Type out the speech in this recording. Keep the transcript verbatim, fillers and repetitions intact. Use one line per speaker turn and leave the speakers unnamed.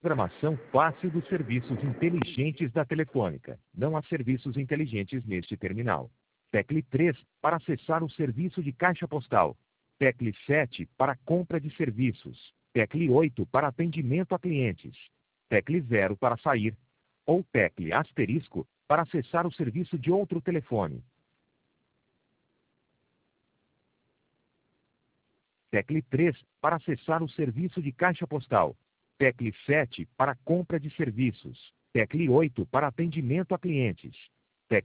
Programação fácil dos serviços inteligentes da Telefônica. Não há serviços inteligentes neste terminal. Tecle três para acessar o serviço de caixa postal. Tecle sete para compra de serviços. Tecle oito para atendimento a clientes. Tecle zero para sair. Ou tecle asterisco para acessar o serviço de outro telefone. Tecle três para acessar o serviço de caixa postal. Tecle sete para compra de serviços. Tecle oito para atendimento a clientes.